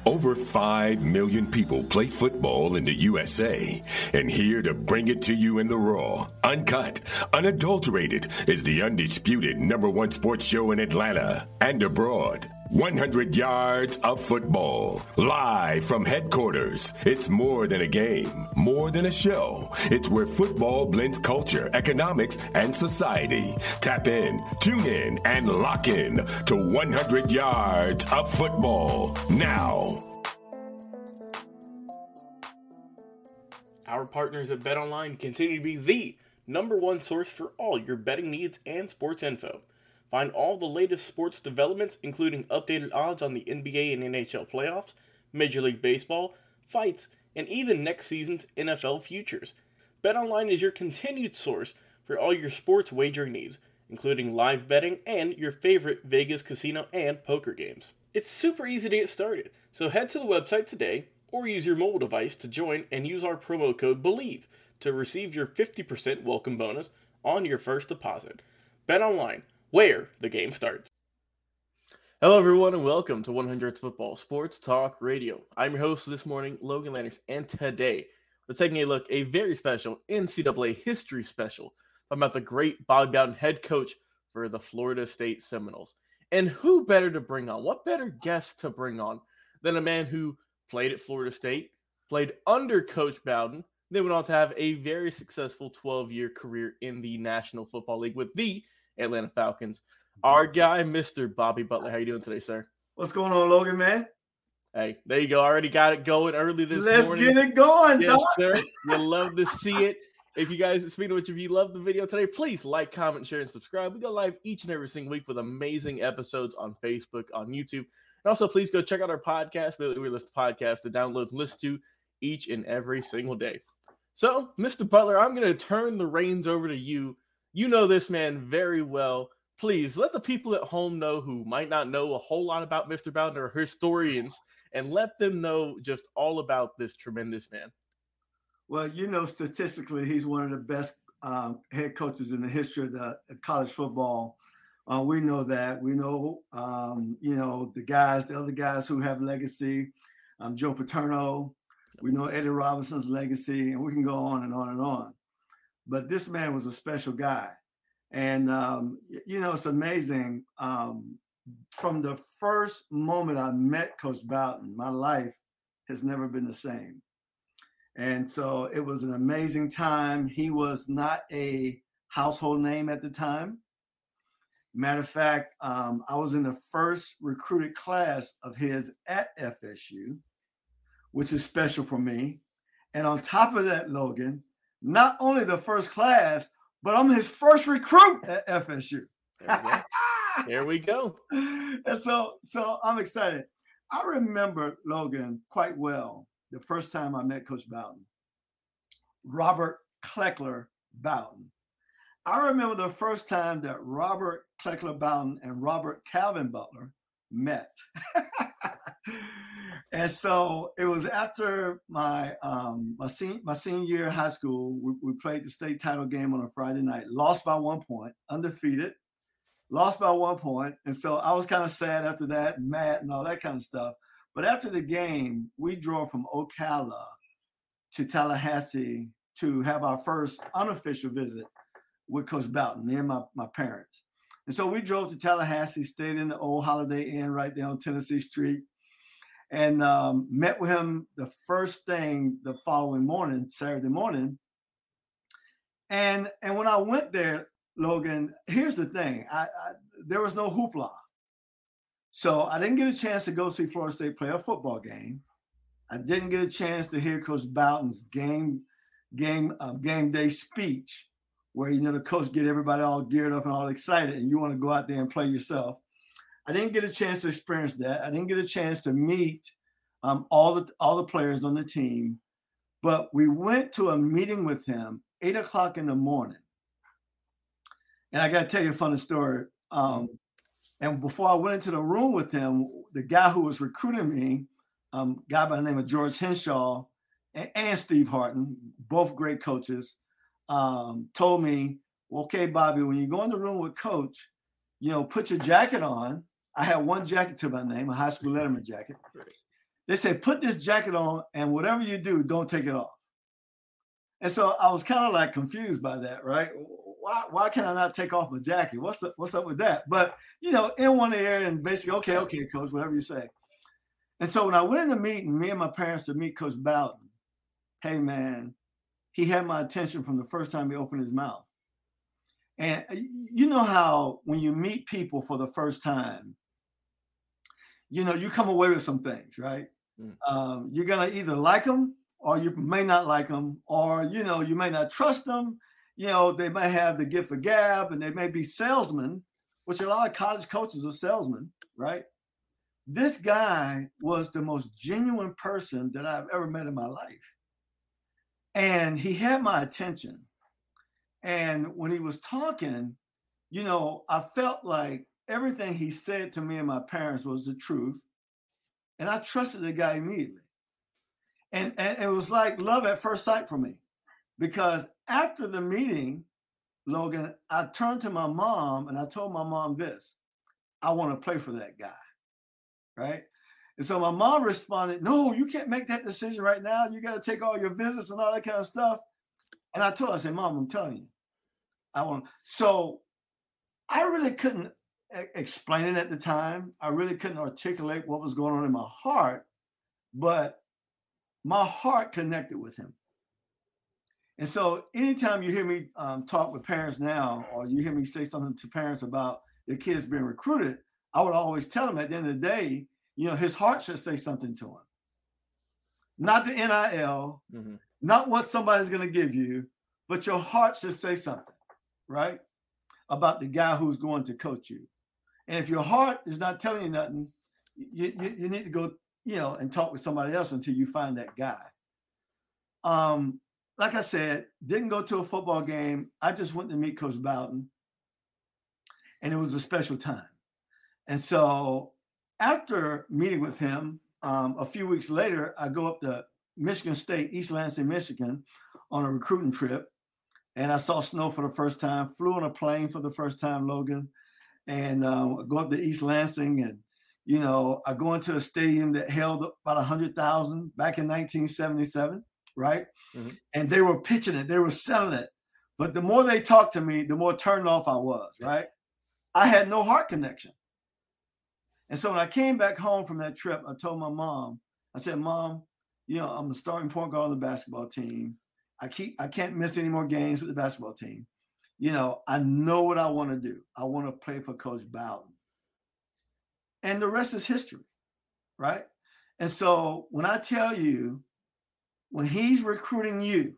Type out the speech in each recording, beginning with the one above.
Over 5 million people play football in the USA, and here to bring it to you in the raw, uncut, unadulterated is the undisputed #1 sports show in Atlanta and abroad. 100 yards of football, live from headquarters. It's more than a game, more than a show. It's where football blends culture, economics, and society. Tap in, tune in, and lock in to 100 yards of football now. Our partners at BetOnline continue to be the #1 source for all your betting needs and sports info. Find all the latest sports developments, including updated odds on the NBA and NHL playoffs, Major League Baseball, fights, and even next season's NFL futures. BetOnline is your continued source for all your sports wagering needs, including live betting and your favorite Vegas casino and poker games. It's super easy to get started, so head to the website today or use your mobile device to join and use our promo code BELIEVE to receive your 50% welcome bonus on your first deposit. BetOnline, where the game starts. Hello, everyone, and welcome to 100 Football Sports Talk Radio. I'm your host this morning, Logan Landers, and today we're taking a look at a very special NCAA history special about the great Bobby Bowden, head coach for the Florida State Seminoles. And who better to bring on? What better guest to bring on than a man who played at Florida State, played under Coach Bowden, then went on to have a very successful 12-year career in the National Football League with the Atlanta Falcons. Our guy, Mr. Bobby Butler. How you doing today, sir? What's going on, Logan, man? Hey, there you go. Already got it going early this morning. Let's get it going, yes, dog. Sir. You'll love to see it. If you guys, speaking of which, if you love the video today, please like, comment, share, and subscribe. We go live each and every single week with amazing episodes on Facebook, on YouTube. And also, please go check out our podcast, the We List podcast, to download and listen to each and every single day. So, Mr. Butler, I'm going to turn the reins over to you. You know this man very well. Please let the people at home know who might not know a whole lot about Mr. Bowden or historians, and let them know just all about this tremendous man. Well, you know, statistically, he's one of the best head coaches in the history of the college football. We know that. We know, the other guys who have legacy. Joe Paterno. We know Eddie Robinson's legacy, and we can go on and on and on. But this man was a special guy. And, it's amazing. From the first moment I met Coach Bowden, my life has never been the same. And so it was an amazing time. He was not a household name at the time. Matter of fact, I was in the first recruited class of his at FSU, which is special for me. And on top of that, Logan, not only the first class, but I'm his first recruit at FSU. There we go. And so I'm excited. I remember, Logan, quite well the first time I met Coach Bowden, Robert Kleckler Bowden. I remember the first time that Robert Kleckler Bowden and Robert Calvin Butler met. And so it was after my senior year of high school. We played the state title game on a Friday night, lost by 1 point, undefeated, lost by 1 point. And so I was kind of sad after that, mad and all that kind of stuff. But after the game, we drove from Ocala to Tallahassee to have our first unofficial visit with Coach Bowden, me and my parents. And so we drove to Tallahassee, stayed in the old Holiday Inn right there on Tennessee Street, and met with him the first thing the following morning, Saturday morning. And when I went there, Logan, here's the thing. There was no hoopla. So I didn't get a chance to go see Florida State play a football game. I didn't get a chance to hear Coach Bowden's game day speech, where, the coach get everybody all geared up and all excited, and you want to go out there and play yourself. I didn't get a chance to experience that. I didn't get a chance to meet all the players on the team. But we went to a meeting with him 8 o'clock in the morning. And I got to tell you a funny story. And before I went into the room with him, the guy who was recruiting me, guy by the name of George Henshaw and Steve Harton, both great coaches, told me, okay, Bobby, when you go in the room with Coach, put your jacket on. I had one jacket to my name, a high school letterman jacket. They said, put this jacket on and whatever you do, don't take it off. And so I was kind of like confused by that, right? Why can I not take off my jacket? What's up with that? But, in one ear and basically, okay, coach, whatever you say. And so when I went in the meeting, me and my parents to meet Coach Bowden, hey, man, he had my attention from the first time he opened his mouth. And you know how when you meet people for the first time, you come away with some things, right? You're going to either like them or you may not like them, or, you may not trust them. They may have the gift of gab and they may be salesmen, which a lot of college coaches are salesmen, right? This guy was the most genuine person that I've ever met in my life. And he had my attention. And when he was talking, I felt like everything he said to me and my parents was the truth. And I trusted the guy immediately. And it was like love at first sight for me. Because after the meeting, Logan, I turned to my mom and I told my mom this: I want to play for that guy. Right? And so my mom responded, no, you can't make that decision right now. You got to take all your visits and all that kind of stuff. And I told her, I said, Mom, I'm telling you, I want. So I really couldn't explain it at the time. I really couldn't articulate what was going on in my heart, but my heart connected with him. And so anytime you hear me talk with parents now, or you hear me say something to parents about their kids being recruited, I would always tell them at the end of the day, his heart should say something to him. Not the NIL, not what somebody's going to give you, but your heart should say something, right? About the guy who's going to coach you. And if your heart is not telling you nothing, you need to go, and talk with somebody else until you find that guy. Like I said, didn't go to a football game. I just went to meet Coach Bowden, and it was a special time. And so after meeting with him, a few weeks later, I go up to Michigan State, East Lansing, Michigan, on a recruiting trip. And I saw snow for the first time, flew on a plane for the first time, Logan, and go up to East Lansing. And, I go into a stadium that held about 100,000 back in 1977, right? And they were pitching it. They were selling it. But the more they talked to me, the more turned off I was, right? I had no heart connection. And so when I came back home from that trip, I told my mom, I said, Mom, I'm the starting point guard on the basketball team. I can't miss any more games with the basketball team. I know what I want to do. I want to play for Coach Bowden. And the rest is history, right? And so when I tell you, when he's recruiting you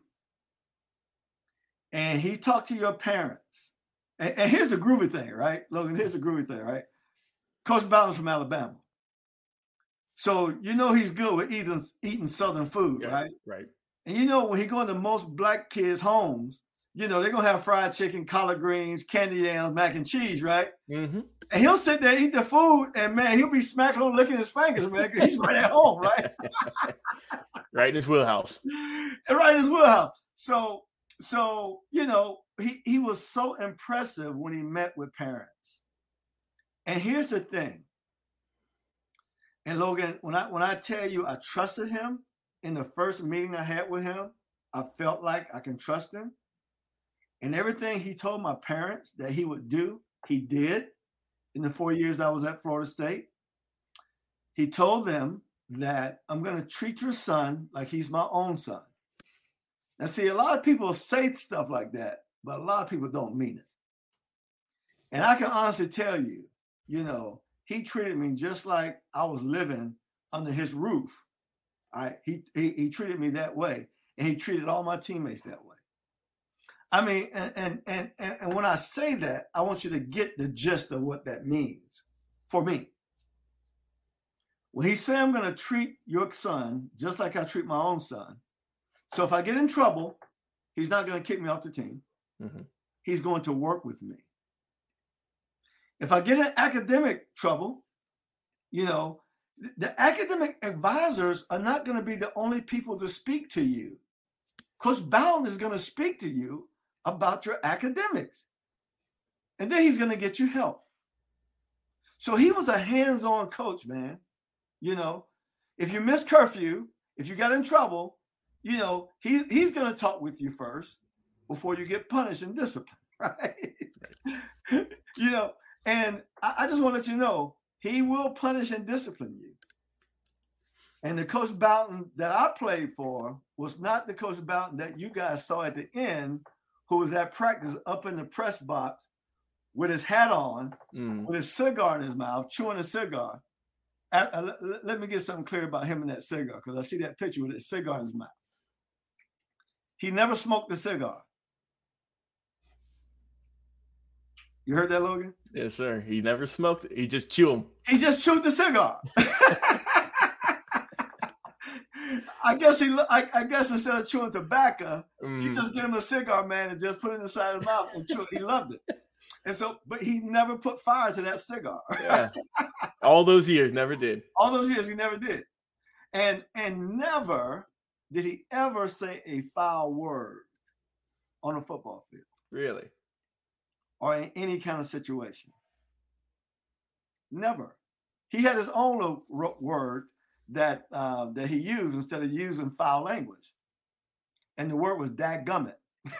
and he talked to your parents, and here's the groovy thing, right? Logan, here's the groovy thing, right? Coach Bowden's from Alabama. So he's good with eating Southern food, right? Right. And when he go into most black kids' homes, they're going to have fried chicken, collard greens, candy yams, mac and cheese, right? Mm-hmm. And he'll sit there, eat the food, and, man, he'll be smacking on licking his fingers, man, because he's right at home, right? Right in his wheelhouse. Right in his wheelhouse. So he was so impressive when he met with parents. And here's the thing. And Logan, when I tell you I trusted him in the first meeting I had with him, I felt like I can trust him. And everything he told my parents that he would do, he did in the 4 years I was at Florida State. He told them that I'm going to treat your son like he's my own son. Now, see, a lot of people say stuff like that, but a lot of people don't mean it. And I can honestly tell you, he treated me just like I was living under his roof. All right. He treated me that way, and he treated all my teammates that way. I mean, and when I say that, I want you to get the gist of what that means for me. When he said, I'm going to treat your son just like I treat my own son. So if I get in trouble, he's not going to kick me off the team. Mm-hmm. He's going to work with me. If I get in academic trouble, the academic advisors are not going to be the only people to speak to you. Coach Bowden is going to speak to you about your academics. And then he's going to get you help. So he was a hands-on coach, man. If you miss curfew, if you got in trouble, you know, he's going to talk with you first before you get punished and disciplined, right? You know, and I just want to let you know, he will punish and discipline you. And the Coach Bowden that I played for was not the Coach Bowden that you guys saw at the end, who was at practice up in the press box with his hat on, with his cigar in his mouth, chewing a cigar. Let me get something clear about him and that cigar, because I see that picture with his cigar in his mouth. He never smoked a cigar. You heard that, Logan? Yes, sir. He never smoked it. He just chewed them. He just chewed the cigar. I guess instead of chewing tobacco, he just get him a cigar, man, and just put it inside his mouth and chew it. He loved it. And so, but he never put fire to that cigar. Yeah. All those years, never did. All those years, he never did. And never did he ever say a foul word on a football field. Really? Or in any kind of situation. Never. He had his own word that he used instead of using foul language. And the word was dadgummit.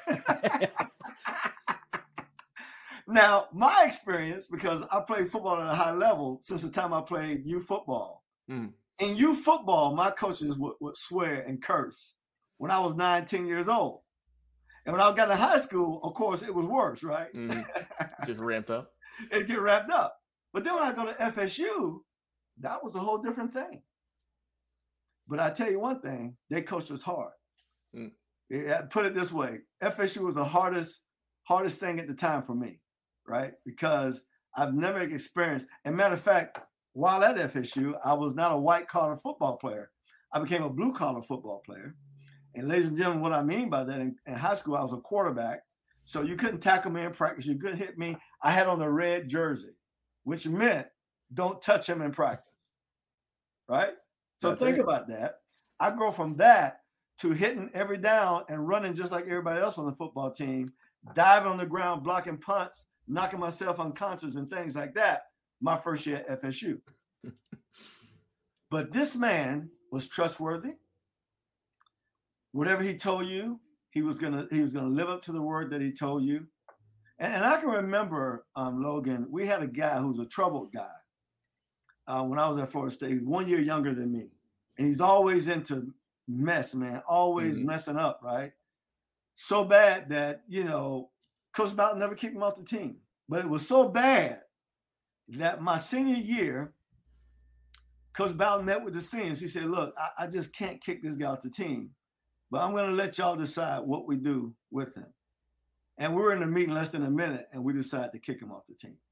Now, my experience, because I played football at a high level since the time I played youth football. In youth football, my coaches would swear and curse when I was 9, 10 years old. And when I got to high school, of course, it was worse, right? Just ramped up. It'd get wrapped up. But then when I go to FSU, that was a whole different thing. But I tell you one thing, they coached us hard. Put it this way, FSU was the hardest thing at the time for me, right? Because I've never experienced, and matter of fact, while at FSU, I was not a white-collar football player. I became a blue-collar football player. And ladies and gentlemen, what I mean by that, in high school, I was a quarterback. So you couldn't tackle me in practice. You couldn't hit me. I had on a red jersey, which meant don't touch him in practice, right? So think about that. I go from that to hitting every down and running just like everybody else on the football team, diving on the ground, blocking punts, knocking myself unconscious and things like that my first year at FSU. But this man was trustworthy. Whatever he told you, he was gonna live up to the word that he told you. And I can remember, Logan, we had a guy who was a troubled guy when I was at Florida State. He was 1 year younger than me. And he's always into mess, man, always messing up, right? So bad that, you know, Coach Bowden never kicked him off the team. But it was so bad that my senior year, Coach Bowden met with the seniors. He said, look, I just can't kick this guy off the team, but I'm going to let y'all decide what we do with him. And we were in a meeting less than a minute, and we decided to kick him off the team.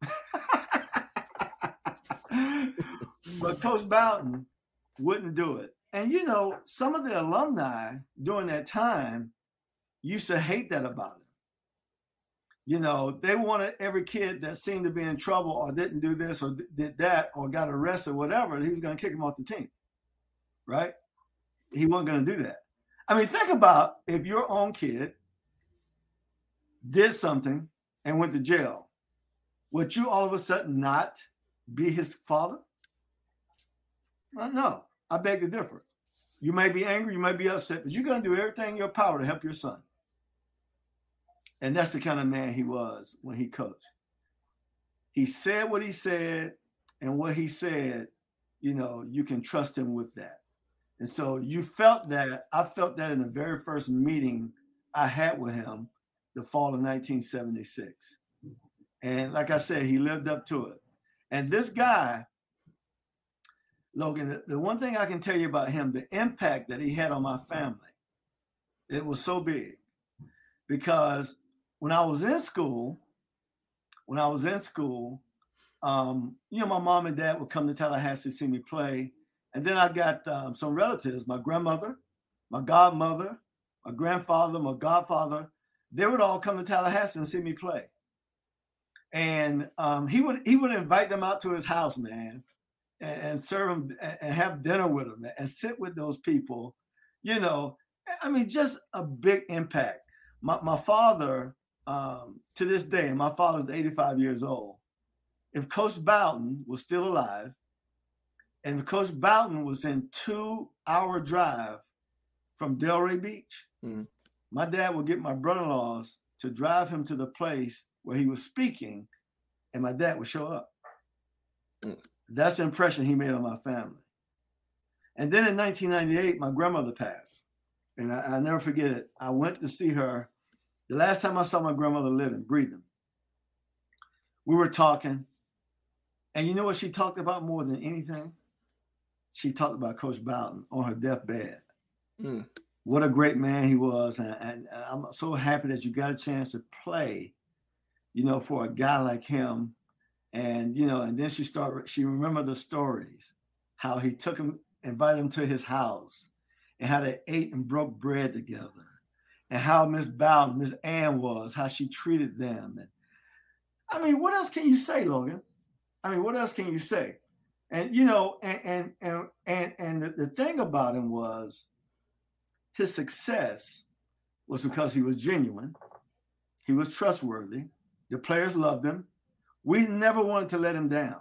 But Coach Bowden wouldn't do it. And, you know, some of the alumni during that time used to hate that about him. You know, they wanted every kid that seemed to be in trouble or didn't do this or did that or got arrested or whatever, he was going to kick him off the team, right? He wasn't going to do that. I mean, think about if your own kid did something and went to jail, would you all of a sudden not be his father? No, I beg to differ. You may be angry, you may be upset, but you're going to do everything in your power to help your son. And that's the kind of man he was when he coached. He said what he said, and what he said, you know, you can trust him with that. And so you felt that. I felt that in the very first meeting I had with him, the fall of 1976. And like I said, he lived up to it. And this guy, Logan, the one thing I can tell you about him, the impact that he had on my family, it was so big. Because when I was in school, you know, my mom and dad would come to Tallahassee to see me play. And then I got some relatives, my grandmother, my godmother, my grandfather, my godfather. They would all come to Tallahassee and see me play. And he would invite them out to his house, man, and serve them and have dinner with them and sit with those people. You know, I mean, just a big impact. My father, to this day, my father's 85 years old. If Coach Bowden was still alive, And Coach Bowden was in 2-hour drive from Delray Beach. Mm. My dad would get my brother-in-laws to drive him to the place where he was speaking, and my dad would show up. Mm. That's the impression he made on my family. And then in 1998, my grandmother passed. And I never forget it. I went to see her. The last time I saw my grandmother living, breathing. We were talking. And you know what she talked about more than anything? She talked about Coach Bowden on her deathbed. Mm. What a great man he was. And I'm so happy that you got a chance to play, for a guy like him. And, and then she remembered the stories, how he took him, invited him to his house, and how they ate and broke bread together, and how Miss Bowden, Miss Ann was, how she treated them. And I mean, what else can you say, Logan? What else can you say? And, and the thing about him was his success was because he was genuine. He was trustworthy. The players loved him. We never wanted to let him down.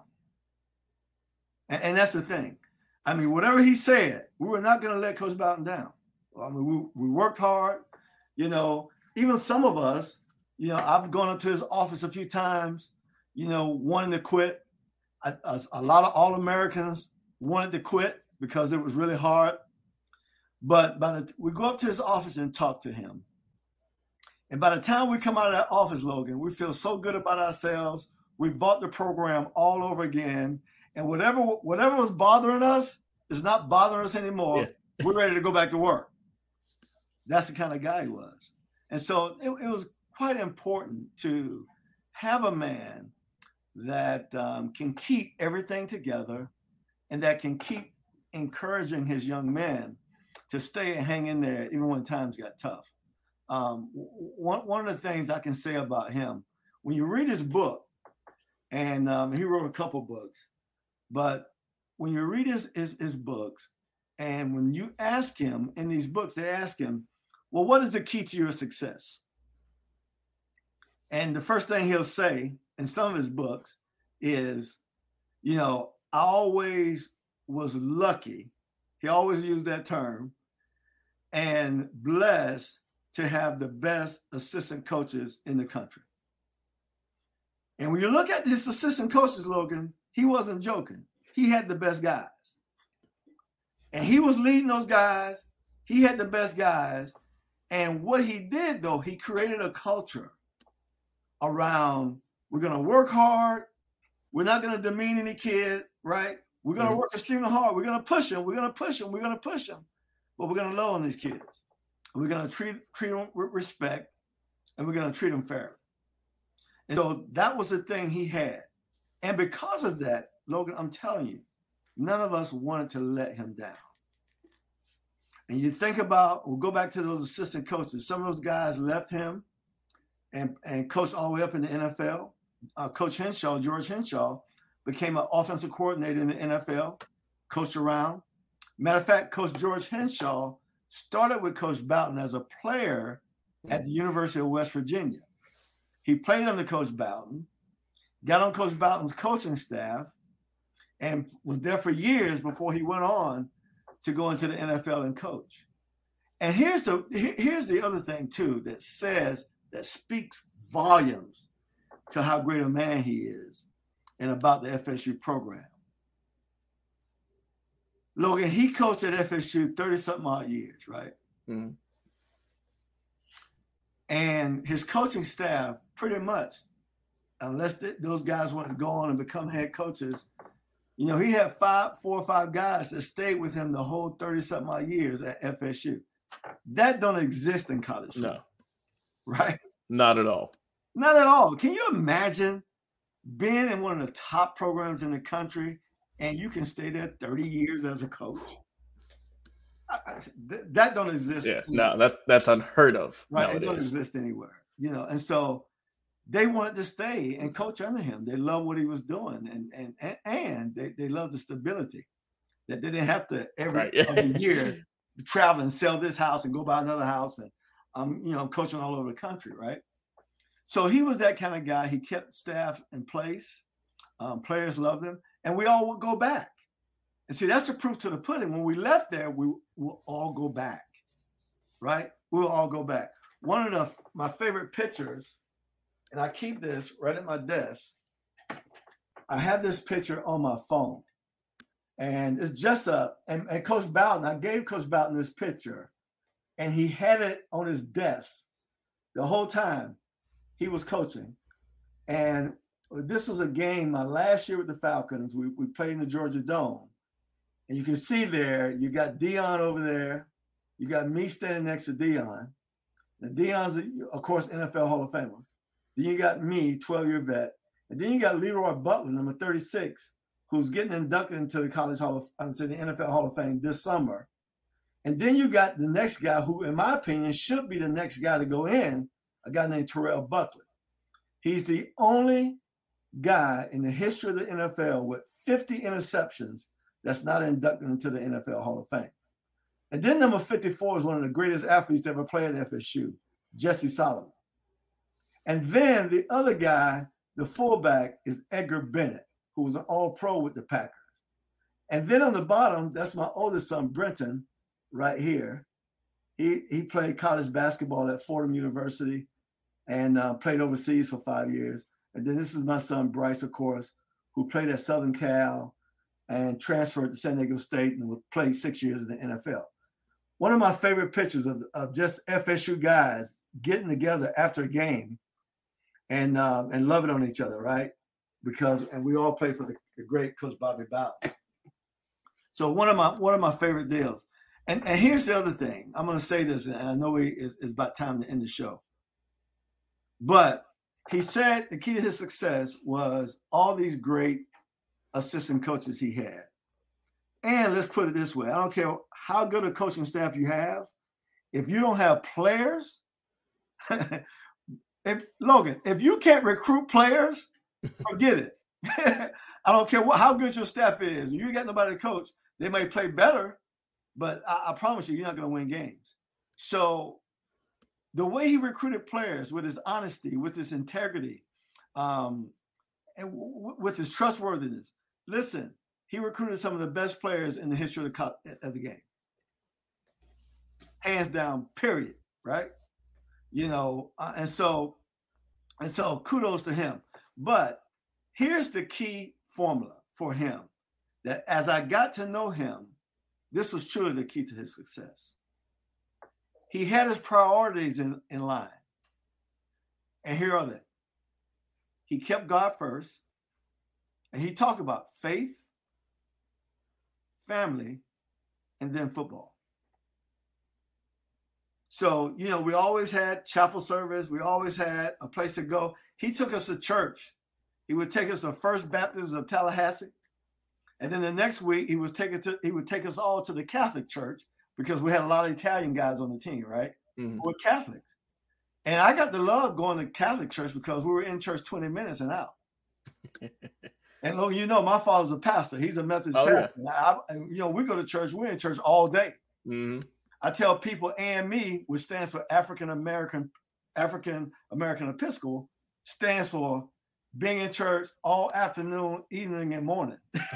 And that's the thing. Whatever he said, we were not going to let Coach Bowden down. We worked hard. Even some of us, I've gone up to his office a few times, wanting to quit. A lot of All-Americans wanted to quit because it was really hard. But we go up to his office and talk to him. And by the time we come out of that office, Logan, we feel so good about ourselves. We bought the program all over again. And whatever was bothering us is not bothering us anymore. Yeah. We're ready to go back to work. That's the kind of guy he was. And so it was quite important to have a man that can keep everything together and that can keep encouraging his young men to stay and hang in there even when times got tough. One of the things I can say about him, when you read his book, and he wrote a couple books, but when you read his books, and when you ask him in these books, they ask him, well, what is the key to your success? And the first thing he'll say in some of his books is, I always was lucky. He always used that term, and blessed to have the best assistant coaches in the country. And when you look at his assistant coaches, Logan, he wasn't joking. He had the best guys. And he was leading those guys. He had the best guys. And what he did, though, he created a culture around, we're going to work hard. We're not going to demean any kid, right? We're going to work extremely hard. We're going to push them. We're going to push them. We're going to push them. But we're going to love on these kids. And we're going to treat them with respect. And we're going to treat them fairly. And so that was the thing he had. And because of that, Logan, I'm telling you, none of us wanted to let him down. And you think about, we'll go back to those assistant coaches. Some of those guys left him and coached all the way up in the NFL. Coach Henshaw, George Henshaw, became an offensive coordinator in the NFL, coached around. Matter of fact, Coach George Henshaw started with Coach Bowden as a player at the University of West Virginia. He played under Coach Bowden, got on Coach Bowden's coaching staff, and was there for years before he went on to go into the NFL and coach. And here's the other thing, too, that speaks volumes to how great a man he is and about the FSU program. Logan, he coached at FSU 30-something odd years, right? Mm-hmm. And his coaching staff, pretty much, unless those guys want to go on and become head coaches, he had 4 or 5 guys that stayed with him the whole 30-something odd years at FSU. That don't exist in college football. No. Right? Not at all. Not at all. Can you imagine being in one of the top programs in the country and you can stay there 30 years as a coach? That don't exist. Yeah, no, that's unheard of. Right, nowadays. It don't exist anywhere. And so they wanted to stay and coach under him. They loved what he was doing, and they loved the stability that they didn't have to every other year travel and sell this house and go buy another house, and I'm coaching all over the country, right? So he was that kind of guy. He kept staff in place. Players loved him, and we all would go back. And see, that's the proof to the pudding. When we left there, we will all go back, right? We will all go back. One of my favorite pictures, and I keep this right at my desk. I have this picture on my phone, and it's just and Coach Bowden, I gave Coach Bowden this picture, and he had it on his desk the whole time he was coaching. And this was a game my last year with the Falcons. We played in the Georgia Dome. And you can see there, you got Deion over there. You got me standing next to Deion. And Deion's, of course, NFL Hall of Famer. Then you got me, 12-year vet. And then you got Leroy Butler, number 36, who's getting inducted into the NFL Hall of Fame this summer. And then you got the next guy who, in my opinion, should be the next guy to go in, a guy named Terrell Buckley. He's the only guy in the history of the NFL with 50 interceptions that's not inducted into the NFL Hall of Fame. And then number 54 is one of the greatest athletes to ever play at FSU, Jesse Solomon. And then the other guy, the fullback, is Edgar Bennett, who was an all-pro with the Packers. And then on the bottom, that's my oldest son, Brenton, right here. He played college basketball at Fordham University and played overseas for 5 years. And then this is my son, Bryce, of course, who played at Southern Cal and transferred to San Diego State and played 6 years in the NFL. One of my favorite pictures of just FSU guys getting together after a game and loving on each other, right? And we all played for the great Coach Bobby Bowden. So one of my favorite deals. And here's the other thing. I'm going to say this, and I know it's about time to end the show. But he said the key to his success was all these great assistant coaches he had. And let's put it this way. I don't care how good a coaching staff you have. If you don't have players, if you can't recruit players, forget it. I don't care how good your staff is. You got nobody to coach. They may play better, but I promise you're not going to win games. So the way he recruited players with his honesty, with his integrity, and with his trustworthiness. Listen, he recruited some of the best players in the history of the game. Hands down, period, right? And so kudos to him. But here's the key formula for him, that as I got to know him, this was truly the key to his success. He had his priorities in line. And here are they. He kept God first. And he talked about faith, family, and then football. So, we always had chapel service. We always had a place to go. He took us to church. He would take us to First Baptist of Tallahassee. And then the next week, he would take us all to the Catholic church, because we had a lot of Italian guys on the team, right? Mm-hmm. We're Catholics. And I got to love going to Catholic church because we were in church 20 minutes and out. And look, my father's a pastor. He's a Methodist pastor. Yeah. We go to church. We're in church all day. Mm-hmm. I tell people AME, which stands for African American Episcopal, stands for being in church all afternoon, evening, and morning.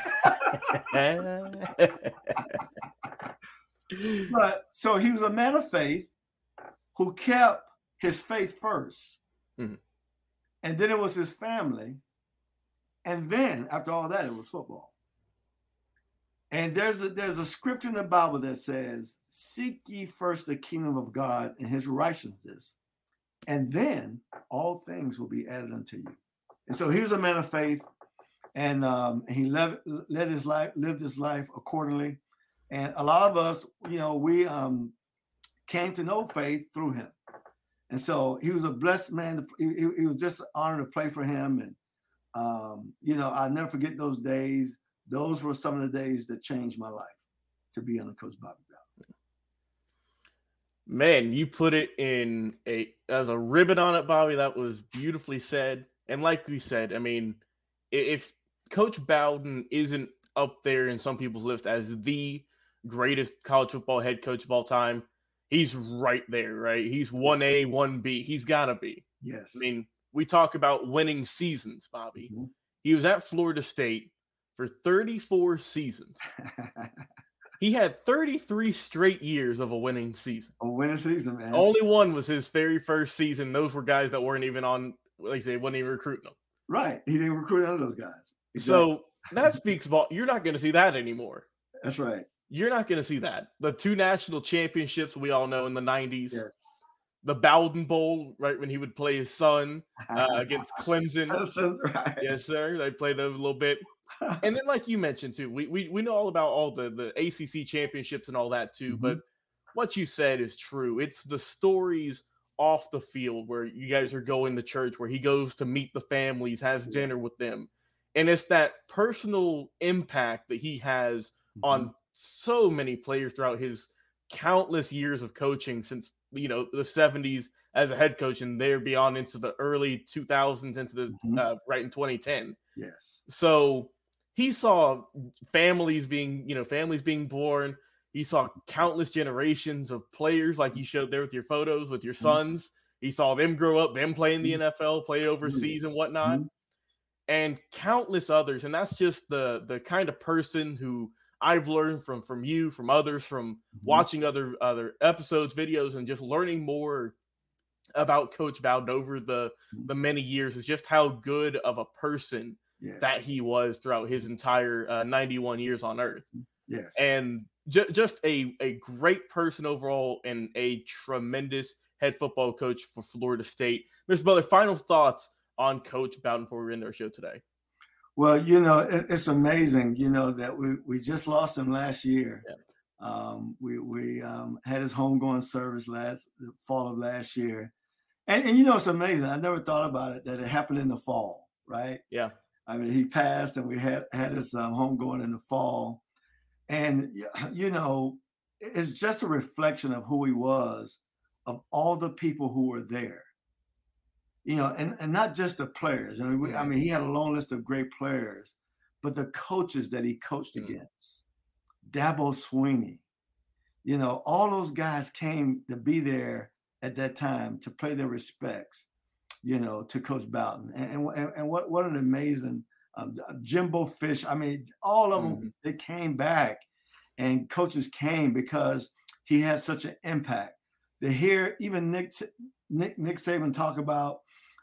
But so he was a man of faith who kept his faith first. Mm-hmm. And then it was his family. And then after all that, it was football. And there's a scripture in the Bible that says, "Seek ye first the kingdom of God and his righteousness, and then all things will be added unto you." And so he was a man of faith, and he lived his life accordingly. And a lot of us, we came to know faith through him. And so he was a blessed man. He was just an honor to play for him. And, I'll never forget those days. Those were some of the days that changed my life, to be under Coach Bobby Bowden. Man, you put it as a ribbon on it, Bobby. That was beautifully said. And like we said, I mean, if Coach Bowden isn't up there in some people's list as the greatest college football head coach of all time, he's right there, right? He's 1A, 1B. He's got to be. Yes. I mean, we talk about winning seasons, Bobby. Mm-hmm. He was at Florida State for 34 seasons. He had 33 straight years of a winning season. A winning season, man. Only one was his very first season. Those were guys that weren't even on, like I say, wasn't even recruiting them. Right. He didn't recruit none of those guys. Exactly. So that speaks about, you're not going to see that anymore. That's right. You're not going to see that. The 2 national championships we all know in the 90s. Yes. The Bowden Bowl, right, when he would play his son against Clemson. Right. Yes, sir. They played them a little bit. And then, like you mentioned, too, we know all about all the ACC championships and all that, too. Mm-hmm. But what you said is true. It's the stories off the field where you guys are going to church, where he goes to meet the families, has dinner with them. And it's that personal impact that he has on so many players throughout his countless years of coaching since, the 70s as a head coach, and there beyond into the early 2000s, into the right in 2010. Yes. So he saw families being born. He saw countless generations of players, like you showed there with your photos with your sons. He saw them grow up, them play in the NFL, play overseas and whatnot, and countless others. And that's just the kind of person who I've learned from you, from others, from watching other episodes, videos, and just learning more about Coach Bowden over the many years, is just how good of a person that he was throughout his entire 91 years on earth. Yes. And just a great person overall, and a tremendous head football coach for Florida State. Mr. Butler, final thoughts on Coach Bowden before we end our show today. Well, it's amazing, that we just lost him last year. Yeah. We had his homegoing service the fall of last year. And it's amazing. I never thought about it, that it happened in the fall, right? Yeah. I mean, he passed, and we had his homegoing in the fall. And, it's just a reflection of who he was, of all the people who were there. And not just the players. I mean, he had a long list of great players, but the coaches that he coached against, Dabo Swinney, all those guys came to be there at that time to pay their respects, to Coach Bowden. And what an amazing Jimbo Fish. I mean, all of them, they came back, and coaches came because he had such an impact. To hear even Nick Saban talk about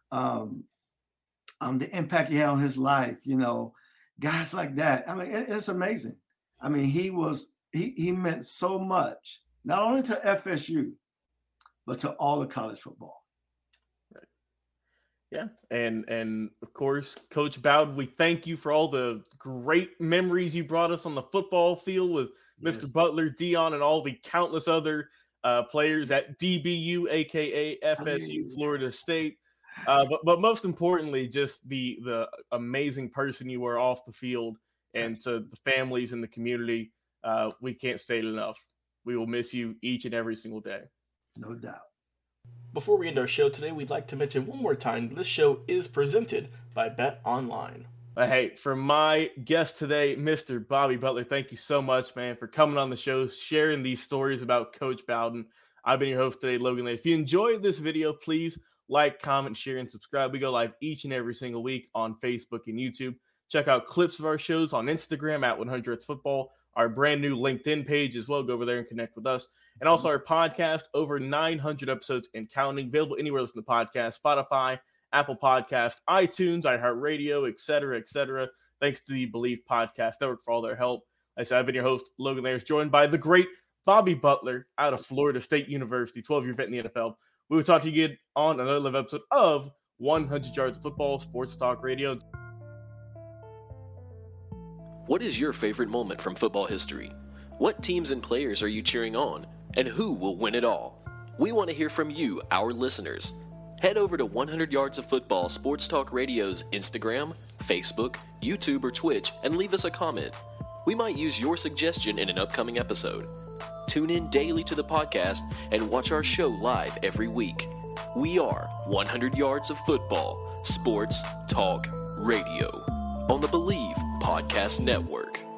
the impact he had on his life, guys like that. I mean, it's amazing. I mean, he meant so much, not only to FSU, but to all of college football. Right. Yeah. And of course, Coach Bowden, we thank you for all the great memories you brought us on the football field with Mr. Butler, Dion, and all the countless other players at DBU, aka FSU, Florida State. But most importantly, just the amazing person you were off the field, and to the families and the community, we can't state it enough. We will miss you each and every single day. No doubt. Before we end our show today, we'd like to mention one more time, this show is presented by Bet Online. Hey, for my guest today, Mr. Bobby Butler, thank you so much, man, for coming on the show, sharing these stories about Coach Bowden. I've been your host today, Logan Lane. If you enjoyed this video, please like, comment, share, and subscribe. We go live each and every single week on Facebook and YouTube. Check out clips of our shows on Instagram at 100 Football, our brand new LinkedIn page as well. Go over there and connect with us. And also our podcast, over 900 episodes and counting, available anywhere you listen to podcasts, Spotify, Apple Podcast, iTunes, iHeartRadio, etc., etc. Thanks to the Believe Podcast Network for all their help. Like I said, I've been your host, Logan Layers, joined by the great Bobby Butler out of Florida State University, 12-year vet in the NFL. We will talk to you again on another live episode of 100 Yards of Football, Sports Talk Radio. What is your favorite moment from football history? What teams and players are you cheering on? And who will win it all? We want to hear from you, our listeners. Head over to 100 Yards of Football Sports Talk Radio's Instagram, Facebook, YouTube, or Twitch and leave us a comment. We might use your suggestion in an upcoming episode. Tune in daily to the podcast and watch our show live every week. We are 100 Yards of Football Sports Talk Radio on the Believe Podcast Network.